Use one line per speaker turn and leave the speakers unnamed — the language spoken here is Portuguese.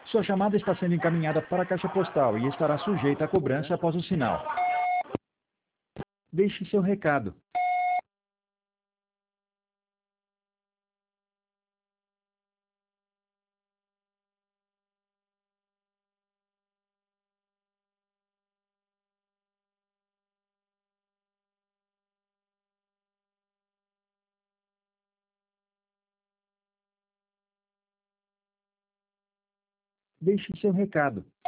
Sua chamada está sendo encaminhada para a caixa postal e estará sujeita a cobrança após o sinal. Deixe seu recado. Deixe seu recado.